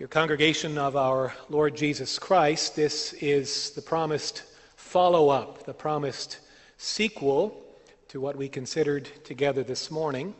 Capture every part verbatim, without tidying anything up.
Dear congregation of our Lord Jesus Christ, this is the promised follow-up, the promised sequel to what we considered together this morning.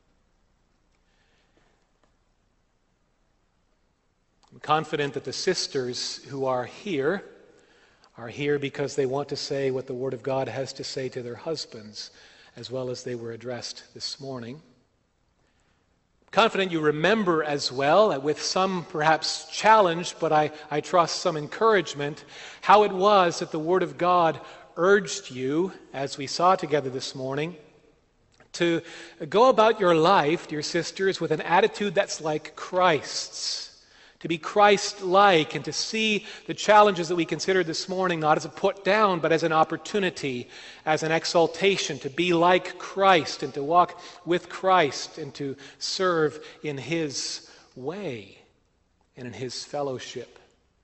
I'm confident that the sisters who are here are here because they want to say what the Word of God has to say to their husbands, as well as they were addressed this morning. Confident you remember as well, with some perhaps challenge, but I, I trust some encouragement, how it was that the Word of God urged you, as we saw together this morning, to go about your life, dear sisters, with an attitude that's like Christ's. To be Christ-like and to see the challenges that we considered this morning not as a put-down, but as an opportunity, as an exaltation, to be like Christ and to walk with Christ and to serve in His way and in His fellowship.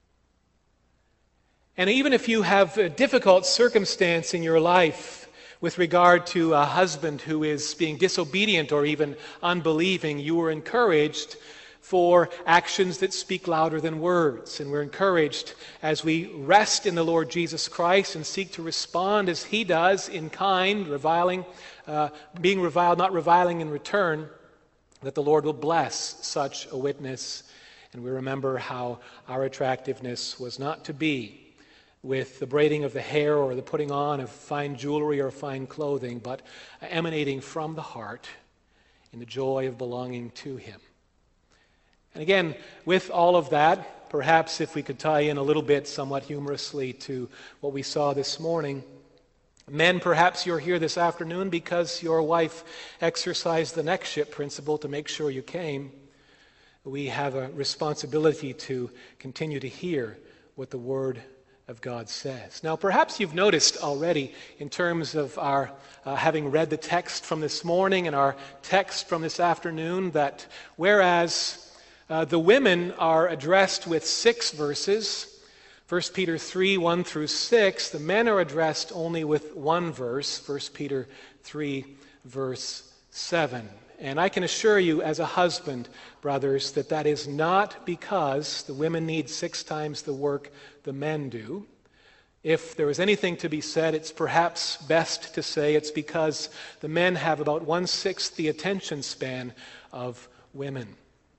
And even if you have a difficult circumstance in your life with regard to a husband who is being disobedient or even unbelieving, you are encouraged for actions that speak louder than words. And we're encouraged as we rest in the Lord Jesus Christ and seek to respond as He does in kind, reviling, uh, being reviled, not reviling in return, that the Lord will bless such a witness. And we remember how our attractiveness was not to be with the braiding of the hair or the putting on of fine jewelry or fine clothing, but emanating from the heart in the joy of belonging to Him. And again, with all of that, perhaps if we could tie in a little bit somewhat humorously to what we saw this morning, men, perhaps you're here this afternoon because your wife exercised the neckship principle to make sure you came. We have a responsibility to continue to hear what the Word of God says. Now, perhaps you've noticed already in terms of our uh, having read the text from this morning and our text from this afternoon that whereas Uh, the women are addressed with six verses, First Peter three, one through six. The men are addressed only with one verse, First Peter three, verse seven. And I can assure you as a husband, brothers, that that is not because the women need six times the work the men do. If there is anything to be said, it's perhaps best to say it's because the men have about one-sixth the attention span of women.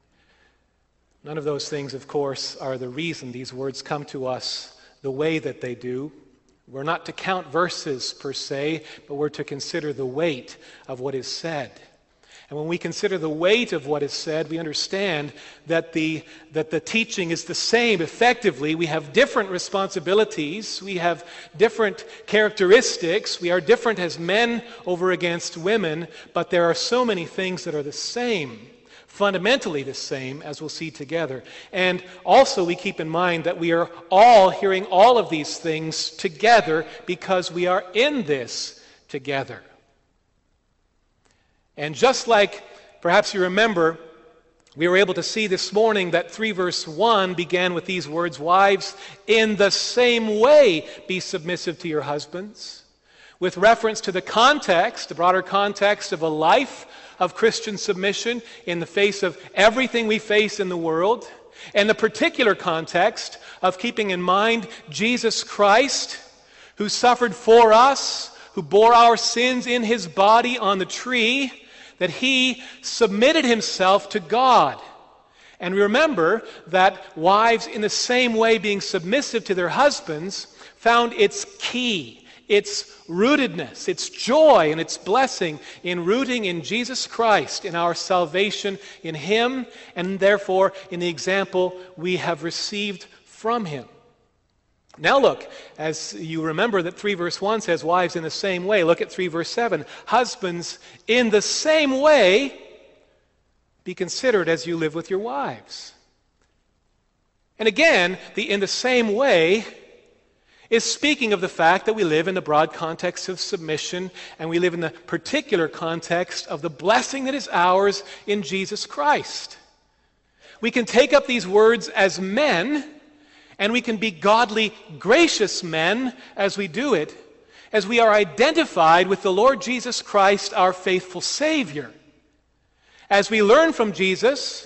None of those things, of course, are the reason these words come to us the way that they do. We're not to count verses per se, but we're to consider the weight of what is said. And when we consider the weight of what is said, we understand that the, that the teaching is the same effectively. We have different responsibilities. We have different characteristics. We are different as men over against women, but there are so many things that are the same. Fundamentally the same, as we'll see together. And also we keep in mind that we are all hearing all of these things together because we are in this together. And just like perhaps you remember, we were able to see this morning that three verse one began with these words, "Wives, in the same way be submissive to your husbands," with reference to the context, the broader context of a life of Christian submission in the face of everything we face in the world, and the particular context of keeping in mind Jesus Christ, who suffered for us, who bore our sins in His body on the tree, that He submitted Himself to God. And remember that wives, in the same way being submissive to their husbands, found its key, its rootedness, its joy, and its blessing in rooting in Jesus Christ, in our salvation in Him, and therefore in the example we have received from Him. Now look, as you remember that three verse one says, "Wives in the same way," look at three verse seven. "Husbands, in the same way, be considered as you live with your wives." And again, the "in the same way" is speaking of the fact that we live in the broad context of submission, and we live in the particular context of the blessing that is ours in Jesus Christ. We can take up these words as men, and we can be godly, gracious men as we do it, as we are identified with the Lord Jesus Christ, our faithful Savior. As we learn from Jesus,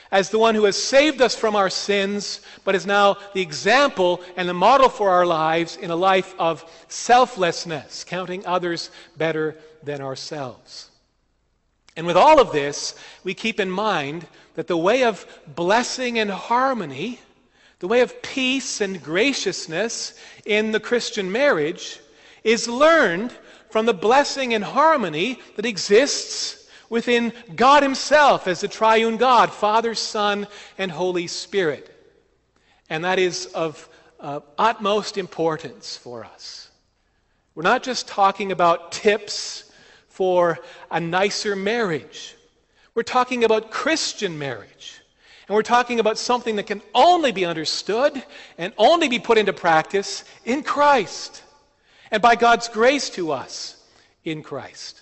as the one who has saved us from our sins, but is now the example and the model for our lives in a life of selflessness, counting others better than ourselves. And with all of this, we keep in mind that the way of blessing and harmony, the way of peace and graciousness in the Christian marriage is learned from the blessing and harmony that exists within God Himself as the triune God, Father, Son, and Holy Spirit. And that is of uh, utmost importance for us. We're not just talking about tips for a nicer marriage. We're talking about Christian marriage. And we're talking about something that can only be understood and only be put into practice in Christ, and by God's grace to us in Christ.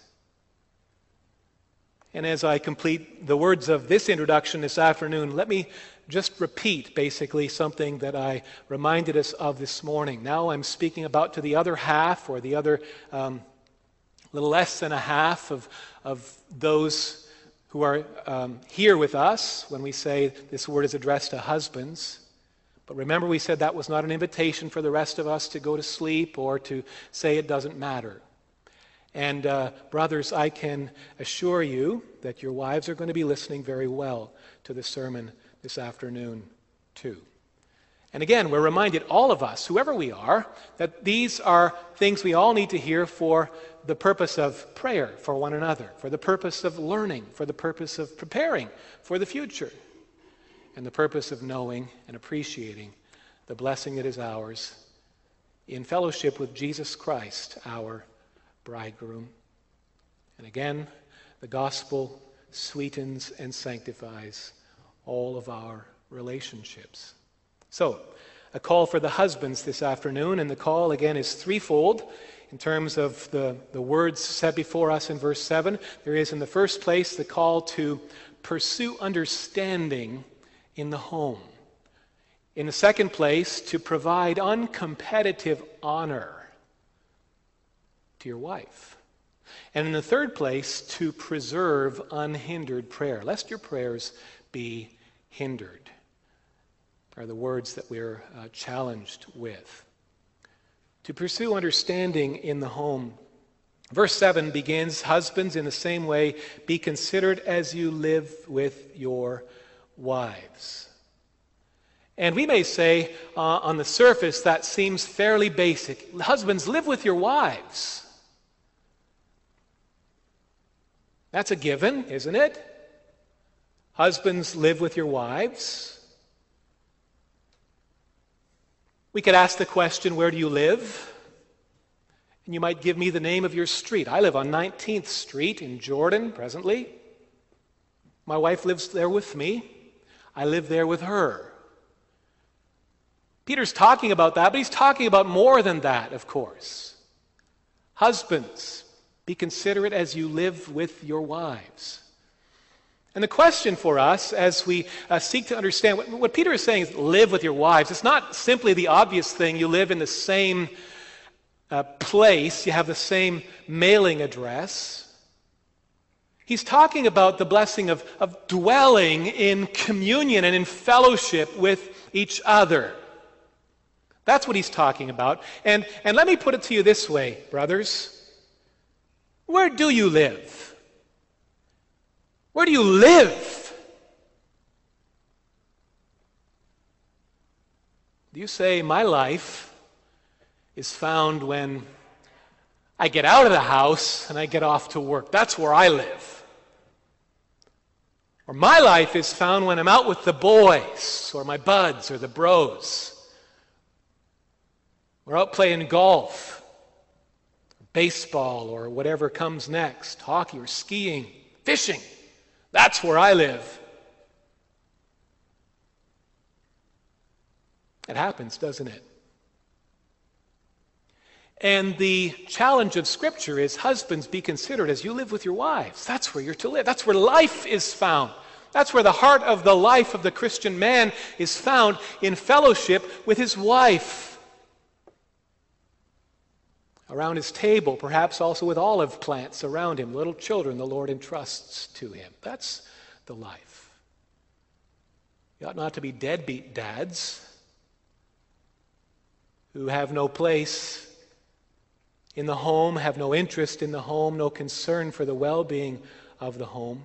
And as I complete the words of this introduction this afternoon, let me just repeat basically something that I reminded us of this morning. Now I'm speaking about to the other half, or the other um, little less than a half of, of those who are um, here with us when we say this word is addressed to husbands. But remember, we said that was not an invitation for the rest of us to go to sleep or to say it doesn't matter. And uh, brothers, I can assure you that your wives are going to be listening very well to the sermon this afternoon too. And again, we're reminded, all of us, whoever we are, that these are things we all need to hear for the purpose of prayer for one another, for the purpose of learning, for the purpose of preparing for the future, and the purpose of knowing and appreciating the blessing that is ours in fellowship with Jesus Christ, our bridegroom. And again, the gospel sweetens and sanctifies all of our relationships. So, a call for the husbands this afternoon, and the call again is threefold in terms of the, the words set before us in verse seven. There is, in the first place, the call to pursue understanding in the home. In the second place, to provide uncompetitive honor to your wife. And in the third place, to preserve unhindered prayer, lest your prayers be hindered, are the words that we're uh, challenged with. To pursue understanding in the home. Verse seven begins, husbands, in the same way, be considerate as you live with your wives. And we may say, uh, on the surface, that seems fairly basic. Husbands, live with your wives. That's a given, isn't it? Husbands, live with your wives. We could ask the question, where do you live? And you might give me the name of your street. I live on nineteenth Street in Jordan presently. My wife lives there with me. I live there with her. Peter's talking about that, but he's talking about more than that, of course. Husbands, be considerate as you live with your wives. And the question for us as we uh, seek to understand, what, what Peter is saying is live with your wives. It's not simply the obvious thing, you live in the same uh, place, you have the same mailing address. He's talking about the blessing of, of dwelling in communion and in fellowship with each other. That's what he's talking about. And, and let me put it to you this way, brothers. Where do you live? Where do you live? Do you say, my life is found when I get out of the house and I get off to work? That's where I live. Or my life is found when I'm out with the boys, or my buds, or the bros. We're out playing golf, baseball, or whatever comes next, hockey or skiing, fishing. That's where I live. It happens, doesn't it? And the challenge of Scripture is, husbands, be considerate as you live with your wives. That's where you're to live. That's where life is found. That's where the heart of the life of the Christian man is found, in fellowship with his wife. Around his table, perhaps also with olive plants around him, little children the Lord entrusts to him. That's the life. You ought not to be deadbeat dads who have no place in the home, have no interest in the home, no concern for the well-being of the home.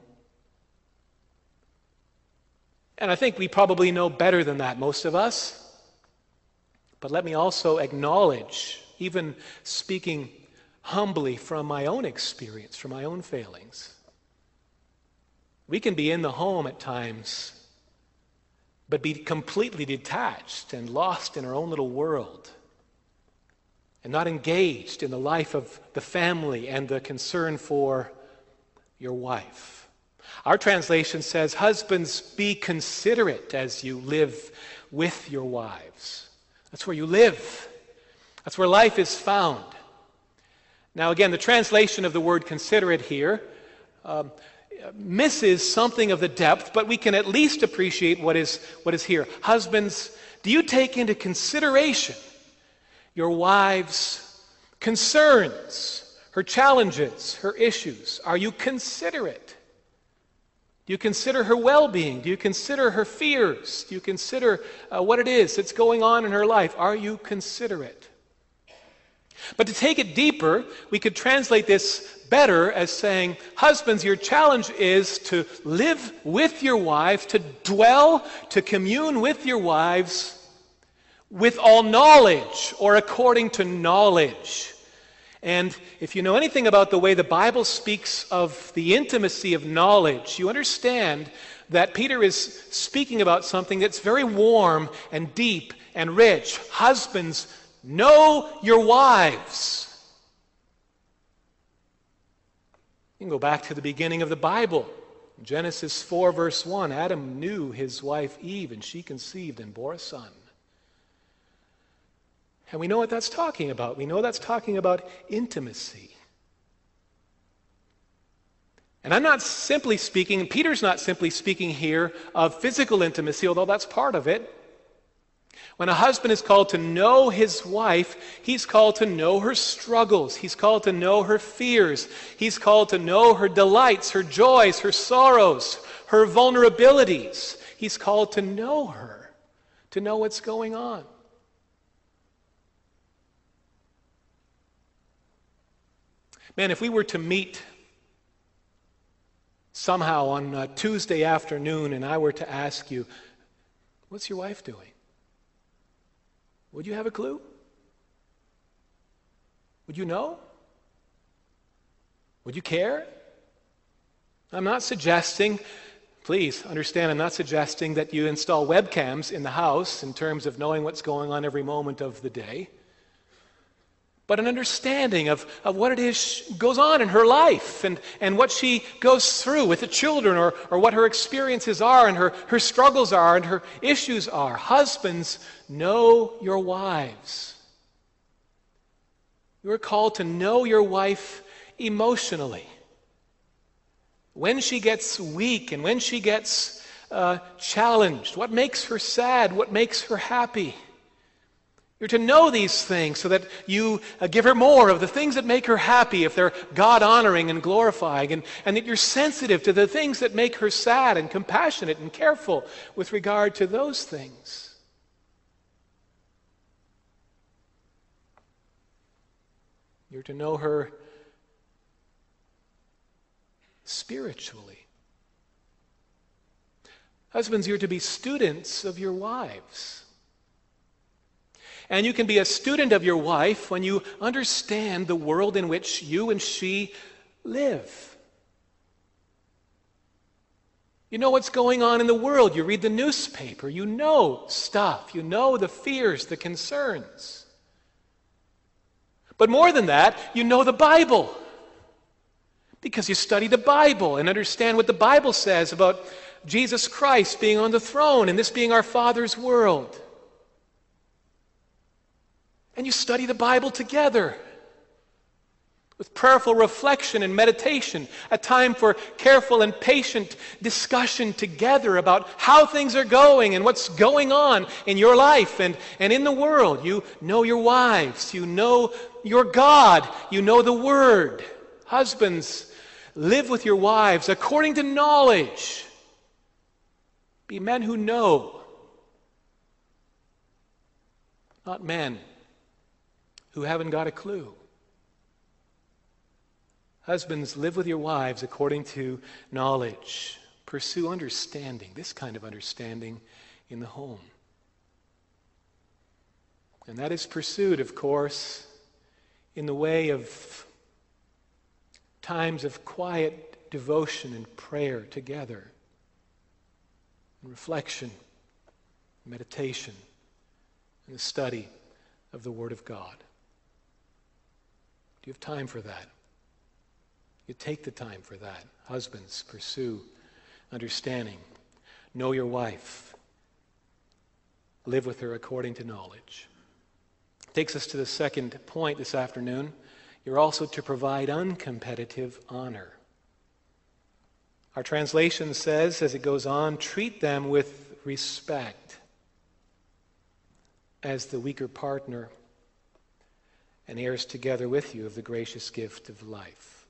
And I think we probably know better than that, most of us. But let me also acknowledge, even speaking humbly from my own experience, from my own failings, we can be in the home at times, but be completely detached and lost in our own little world, and not engaged in the life of the family and the concern for your wife. Our translation says, husbands, be considerate as you live with your wives. That's where you live. That's where life is found. Now again, the translation of the word considerate here um, misses something of the depth, but we can at least appreciate what is, what is here. Husbands, do you take into consideration your wife's concerns, her challenges, her issues? Are you considerate? Do you consider her well-being? Do you consider her fears? Do you consider uh, what it is that's going on in her life? Are you considerate? But to take it deeper, we could translate this better as saying, husbands, your challenge is to live with your wives, to dwell, to commune with your wives with all knowledge, or according to knowledge. And if you know anything about the way the Bible speaks of the intimacy of knowledge, you understand that Peter is speaking about something that's very warm and deep and rich. Husbands, know your wives. You can go back to the beginning of the Bible. Genesis four, verse one, Adam knew his wife Eve, and she conceived and bore a son. And we know what that's talking about. We know that's talking about intimacy. And I'm not simply speaking, and Peter's not simply speaking here of physical intimacy, although that's part of it. When a husband is called to know his wife, he's called to know her struggles. He's called to know her fears. He's called to know her delights, her joys, her sorrows, her vulnerabilities. He's called to know her, to know what's going on. Man, if we were to meet somehow on a Tuesday afternoon and I were to ask you, what's your wife doing? Would you have a clue? Would you know? Would you care? I'm not suggesting, please understand, I'm not suggesting that you install webcams in the house in terms of knowing what's going on every moment of the day. But an understanding of, of what it is goes on in her life and, and what she goes through with the children, or, or what her experiences are and her, her struggles are and her issues are. Husbands, know your wives. You are called to know your wife emotionally. When she gets weak and when she gets uh, challenged, what makes her sad, what makes her happy. You're to know these things so that you uh, give her more of the things that make her happy if they're God-honoring and glorifying, and, and that you're sensitive to the things that make her sad and compassionate and careful with regard to those things. You're to know her spiritually. Husbands, you're to be students of your wives. And you can be a student of your wife when you understand the world in which you and she live. You know what's going on in the world. You read the newspaper. You know stuff. You know the fears, the concerns. But more than that, you know the Bible. Because you study the Bible and understand what the Bible says about Jesus Christ being on the throne and this being our Father's world. And you study the Bible together with prayerful reflection and meditation, a time for careful and patient discussion together about how things are going and what's going on in your life and, and in the world. You know your wives. You know your God. You know the Word. Husbands, live with your wives according to knowledge. Be men who know, not men who haven't got a clue. Husbands, live with your wives according to knowledge. Pursue understanding, this kind of understanding in the home. And that is pursued, of course, in the way of times of quiet devotion and prayer together, and reflection, meditation, and the study of the Word of God. Do you have time for that? You take the time for that. Husbands, pursue understanding. Know your wife. Live with her according to knowledge. Takes us to the second point this afternoon. You're also to provide uncompetitive honor. Our translation says, as it goes on, treat them with respect as the weaker partner and heirs together with you of the gracious gift of life.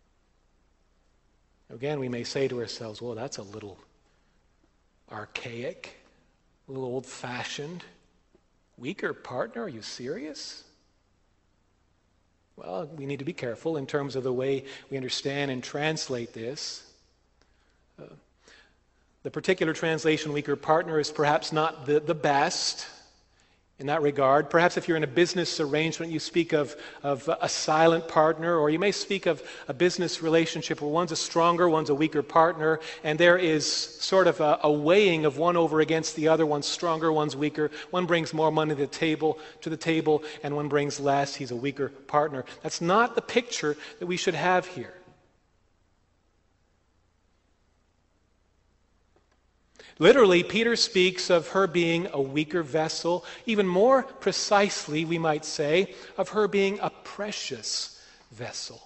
Again, we may say to ourselves, well, that's a little archaic, a little old-fashioned. Weaker partner? Are you serious? Well, we need to be careful in terms of the way we understand and translate this. Uh, the particular translation, weaker partner, is perhaps not the, the best in that regard. Perhaps if you're in a business arrangement, you speak of, of a silent partner, or you may speak of a business relationship where one's a stronger, one's a weaker partner, and there is sort of a, a weighing of one over against the other. One's stronger, one's weaker. One brings more money to the table, to the table, and one brings less. He's a weaker partner. That's not the picture that we should have here. Literally, Peter speaks of her being a weaker vessel. Even more precisely, we might say, of her being a precious vessel.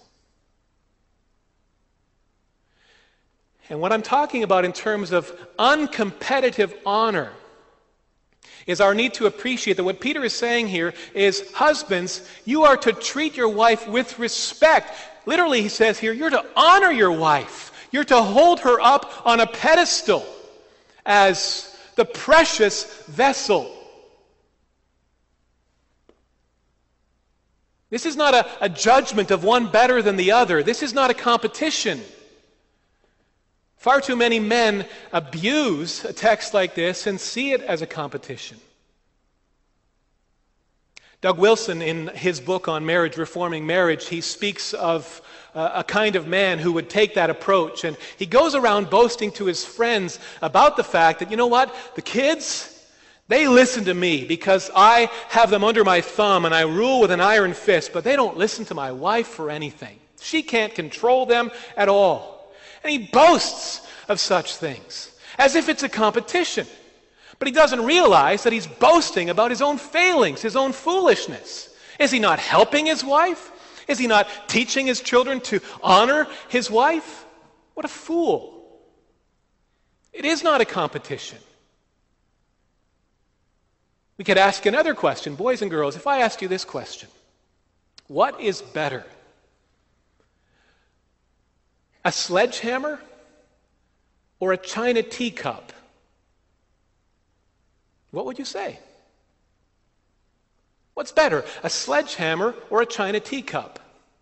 And what I'm talking about in terms of uncompetitive honor is our need to appreciate that what Peter is saying here is, husbands, you are to treat your wife with respect. Literally, he says here, you're to honor your wife. You're to hold her up on a pedestal as the precious vessel. This is not a, a judgment of one better than the other. This is not a competition. Far too many men abuse a text like this and see it as a competition. Doug Wilson, in his book on marriage, Reforming Marriage, he speaks of uh, a kind of man who would take that approach. And he goes around boasting to his friends about the fact that, you know what, the kids, they listen to me because I have them under my thumb and I rule with an iron fist, but they don't listen to my wife for anything. She can't control them at all. And he boasts of such things as if it's a competition. But he doesn't realize that he's boasting about his own failings, his own foolishness. Is he not helping his wife? Is he not teaching his children to honor his wife? What a fool. It is not a competition. We could ask another question, boys and girls. If I asked you this question, what is better? A sledgehammer or a china teacup? What would you say? What's better, a sledgehammer or a china teacup?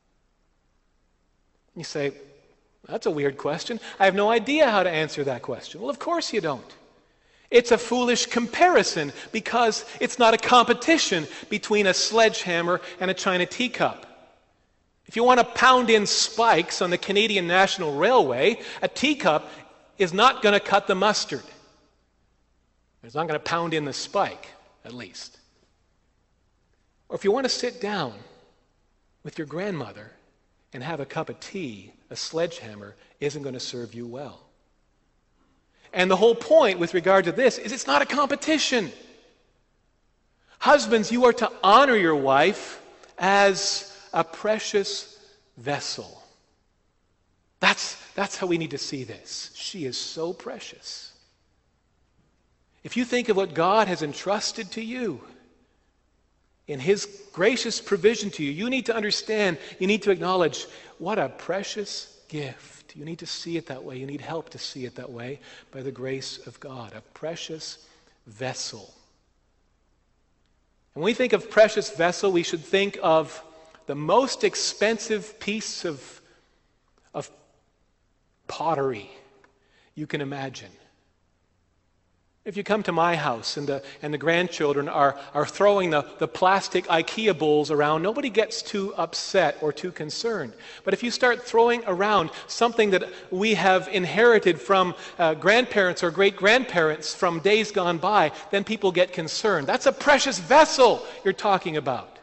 You say, that's a weird question. I have no idea how to answer that question. Well, of course you don't. It's a foolish comparison because it's not a competition between a sledgehammer and a china teacup. If you want to pound in spikes on the Canadian National Railway, a teacup is not going to cut the mustard. It's not going to pound in the spike, at least. Or if you want to sit down with your grandmother and have a cup of tea, a sledgehammer isn't going to serve you well. And the whole point with regard to this is it's not a competition. Husbands, you are to honor your wife as a precious vessel. That's, that's how we need to see this. She is so precious. If you think of what God has entrusted to you in His gracious provision to you, you need to understand, you need to acknowledge what a precious gift You need to see it that way. You need help to see it that way by the grace of God. A precious vessel. And when we think of precious vessel, we should think of the most expensive piece of, of pottery you can imagine. If you come to my house and the, and the grandchildren are, are throwing the, the plastic IKEA bowls around, nobody gets too upset or too concerned. But if you start throwing around something that we have inherited from uh, grandparents or great-grandparents from days gone by, then people get concerned. That's a precious vessel you're talking about.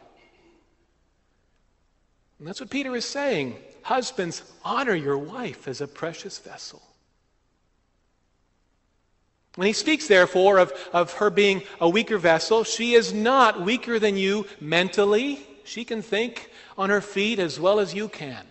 And that's what Peter is saying. Husbands, honor your wife as a precious vessel. When he speaks, therefore, of, of her being a weaker vessel, she is not weaker than you mentally. She can think on her feet as well as you can.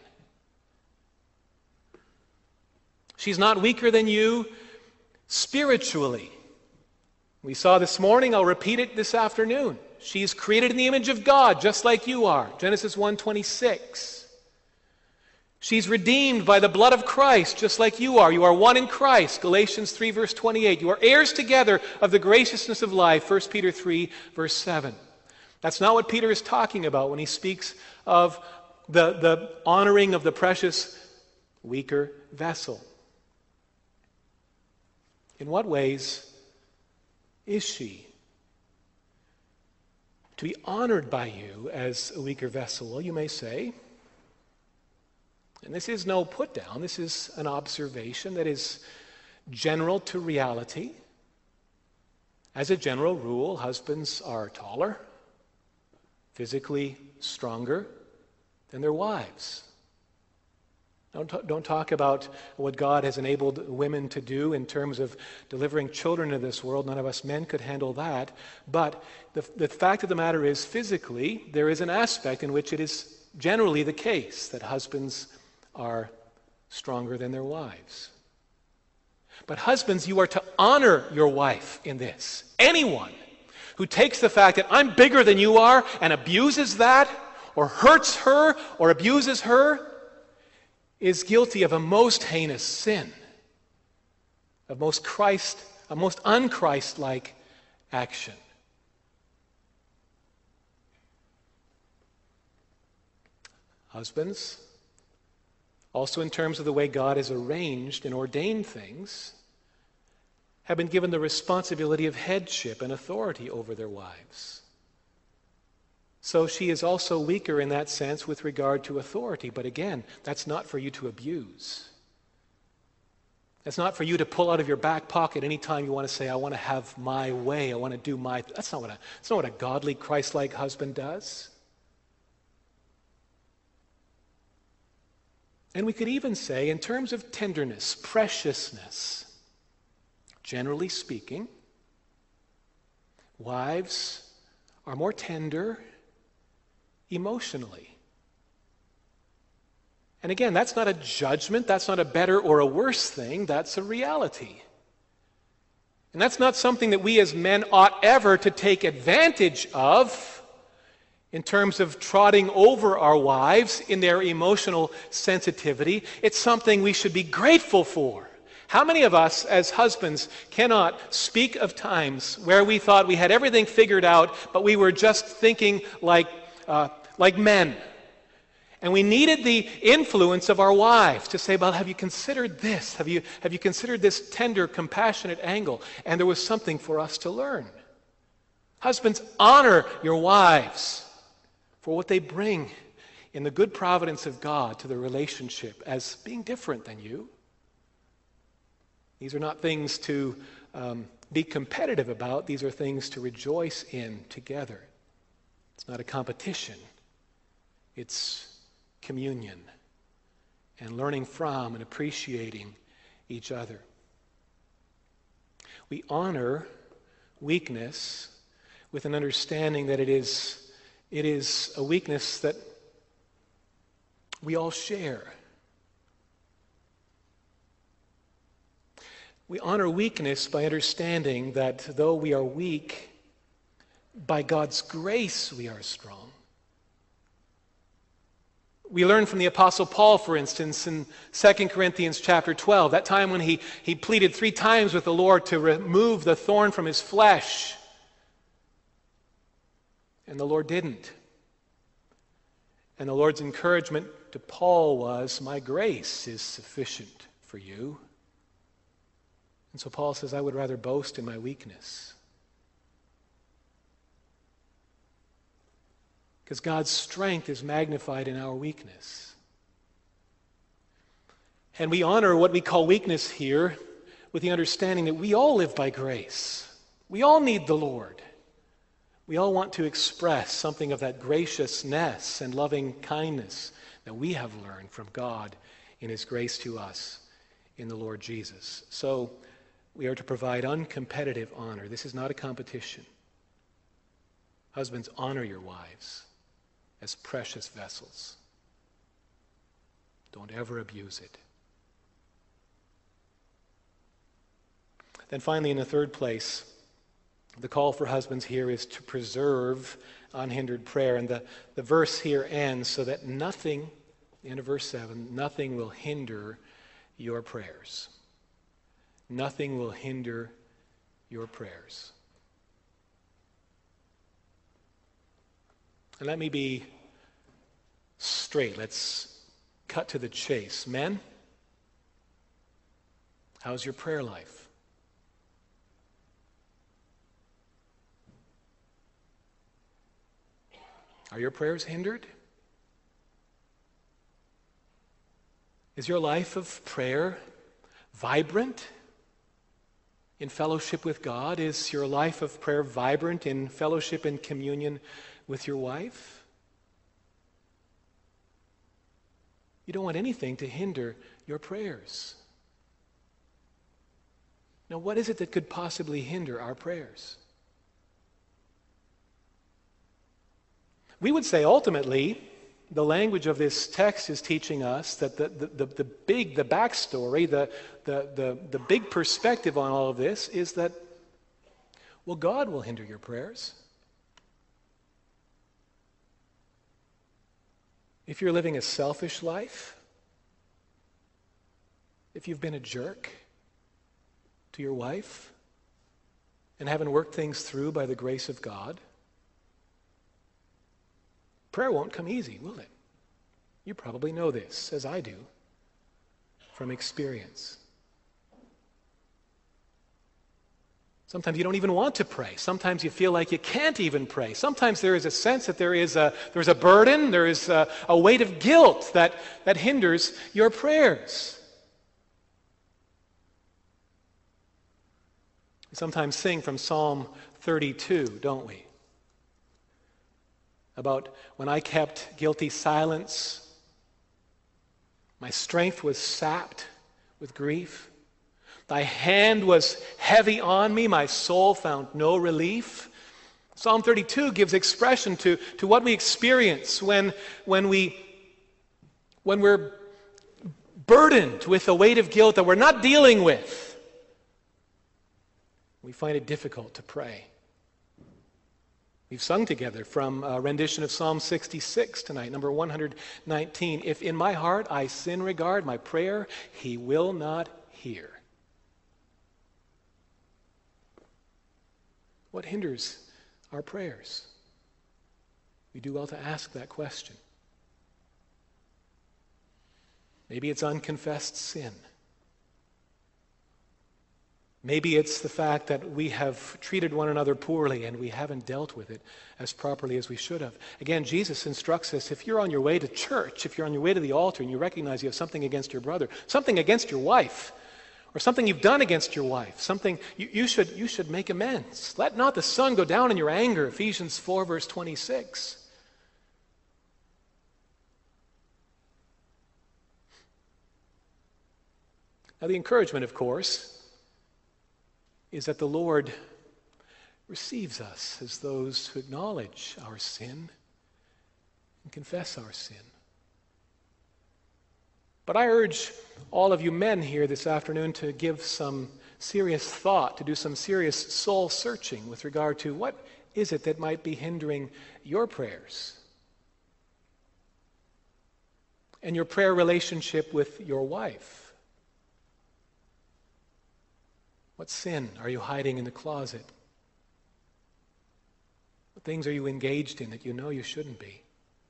She's not weaker than you spiritually. We saw this morning, I'll repeat it this afternoon. She's created in the image of God, just like you are. Genesis one twenty-six. She's redeemed by the blood of Christ, just like you are. You are one in Christ, Galatians three, verse twenty-eight. You are heirs together of the graciousness of life, First Peter three, verse seven. That's not what Peter is talking about when he speaks of the, the honoring of the precious, weaker vessel. In what ways is she to be honored by you as a weaker vessel? Well, you may say, and this is no put down, this is an observation that is general to reality. As a general rule, husbands are taller, physically stronger than their wives. Don't, t- don't talk about what God has enabled women to do in terms of delivering children into this world. None of us men could handle that. But the, the fact of the matter is, physically, there is an aspect in which it is generally the case that husbands are stronger than their wives. But husbands, you are to honor your wife in this. Anyone who takes the fact that I'm bigger than you are and abuses that, or hurts her, or abuses her, is guilty of a most heinous sin, of most Christ, a most un-Christ-like action. Husbands, also in terms of the way God has arranged and ordained things, have been given the responsibility of headship and authority over their wives. So she is also weaker in that sense with regard to authority. But again, that's not for you to abuse. That's not for you to pull out of your back pocket anytime you want to say, I want to have my way, I want to do my... That's not what a, that's not what a godly, Christ-like husband does. And we could even say, in terms of tenderness, preciousness, generally speaking, wives are more tender emotionally. And again, that's not a judgment, that's not a better or a worse thing, that's a reality. And that's not something that we as men ought ever to take advantage of in terms of trotting over our wives in their emotional sensitivity. It's something we should be grateful for. How many of us as husbands cannot speak of times where we thought we had everything figured out, but we were just thinking like, uh, like men? And we needed the influence of our wives to say, well, have you considered this? Have you, have you considered this tender, compassionate angle? And there was something for us to learn. Husbands, honor your wives for what they bring in the good providence of God to the relationship as being different than you. These are not things to um, be competitive about. These are things to rejoice in together. It's not a competition. It's communion and learning from and appreciating each other. We honor weakness with an understanding that it is It is a weakness that we all share. We honor weakness by understanding that though we are weak, by God's grace we are strong. We learn from the Apostle Paul, for instance, in Second Corinthians chapter twelve, that time when he, he pleaded three times with the Lord to remove the thorn from his flesh. And the Lord didn't. And the Lord's encouragement to Paul was, "My grace is sufficient for you." And so Paul says, "I would rather boast in my weakness." Because God's strength is magnified in our weakness. And we honor what we call weakness here with the understanding that we all live by grace. We all need the Lord. We all want to express something of that graciousness and loving kindness that we have learned from God in His grace to us in the Lord Jesus. So we are to provide uncompetitive honor. This is not a competition. Husbands, honor your wives as precious vessels. Don't ever abuse it. Then finally, in the third place, the call for husbands here is to preserve unhindered prayer. And the, the verse here ends so that nothing, the end of verse seven, nothing will hinder your prayers. Nothing will hinder your prayers. And let me be straight. Let's cut to the chase. Men, how's your prayer life? Are your prayers hindered? Is your life of prayer vibrant in fellowship with God? Is your life of prayer vibrant in fellowship and communion with your wife? You don't want anything to hinder your prayers. Now, what is it that could possibly hinder our prayers? We would say ultimately, the language of this text is teaching us that the, the, the, the big, the backstory, the, the, the, the big perspective on all of this is that, well, God will hinder your prayers. If you're living a selfish life, if you've been a jerk to your wife and haven't worked things through by the grace of God, prayer won't come easy, will it? You probably know this, as I do, from experience. Sometimes you don't even want to pray. Sometimes you feel like you can't even pray. Sometimes there is a sense that there is a, there's a burden, there is a, a weight of guilt that, that hinders your prayers. We sometimes sing from Psalm thirty-two, don't we? About when I kept guilty silence, my strength was sapped with grief. Thy hand was heavy on me, my soul found no relief. Psalm thirty-two gives expression to, to what we experience when, when, we, when we're burdened with a weight of guilt that we're not dealing with. We find it difficult to pray. We've sung together from a rendition of Psalm sixty-six tonight, number one hundred nineteen. If in my heart I sin regard, my prayer He will not hear. What hinders our prayers? We do well to ask that question. Maybe it's unconfessed sin. Maybe it's the fact that we have treated one another poorly and we haven't dealt with it as properly as we should have. Again, Jesus instructs us, if you're on your way to church, if you're on your way to the altar and you recognize you have something against your brother, something against your wife, or something you've done against your wife, something you, you should you should make amends. Let not the sun go down in your anger, Ephesians four, verse twenty-six. Now the encouragement, of course, is that the Lord receives us as those who acknowledge our sin and confess our sin. But I urge all of you men here this afternoon to give some serious thought, to do some serious soul searching with regard to what is it that might be hindering your prayers. And your prayer relationship with your wife. What sin are you hiding in the closet? What things are you engaged in that you know you shouldn't be?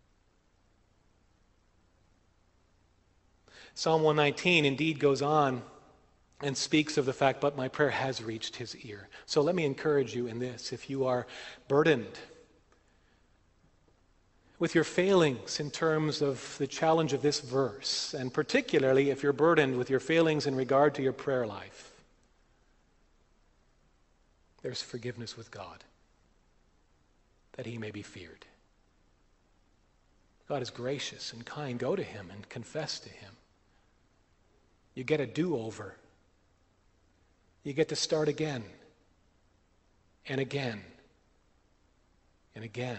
Psalm one nineteen indeed goes on and speaks of the fact, but my prayer has reached his ear. So let me encourage you in this. If you are burdened with your failings in terms of the challenge of this verse, and particularly if you're burdened with your failings in regard to your prayer life, there's forgiveness with God, that he may be feared. God is gracious and kind. Go to him and confess to him. You get a do-over. You get to start again and again and again.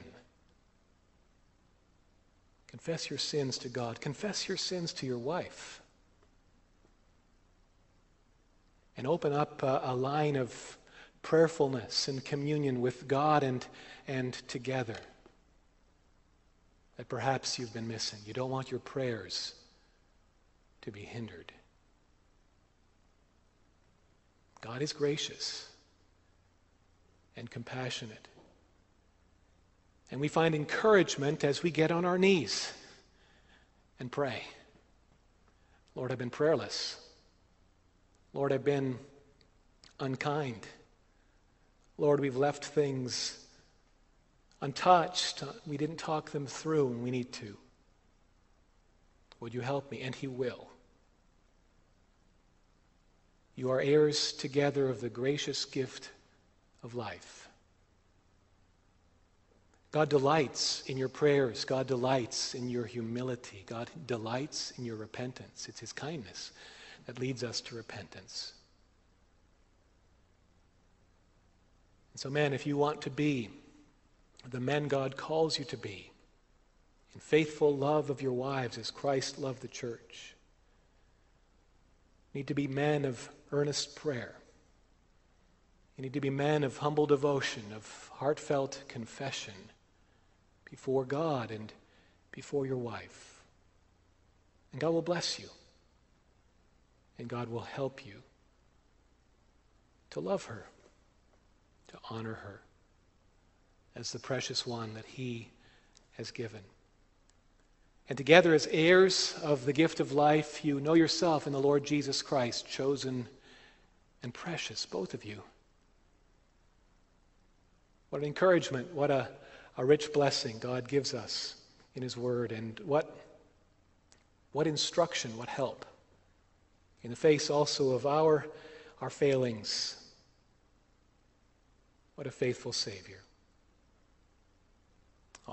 Confess your sins to God. Confess your sins to your wife. And open up a, a line of prayerfulness and communion with God and, and together that perhaps you've been missing. You don't want your prayers to be hindered. God is gracious and compassionate. And we find encouragement as we get on our knees and pray. Lord, I've been prayerless. Lord, I've been unkind. Lord, we've left things untouched. We didn't talk them through, and we need to. Would you help me? And he will. You are heirs together of the gracious gift of life. God delights in your prayers. God delights in your humility. God delights in your repentance. It's his kindness that leads us to repentance. And so, man, if you want to be the men God calls you to be, in faithful love of your wives as Christ loved the church, you need to be men of earnest prayer. You need to be men of humble devotion, of heartfelt confession before God and before your wife. And God will bless you. And God will help you to love her, to honor her as the precious one that he has given. And together as heirs of the gift of life, you know yourself in the Lord Jesus Christ, chosen and precious, both of you. What an encouragement, what a, a rich blessing God gives us in his word, and what, what instruction, what help in the face also of our, our failings. What a faithful Savior.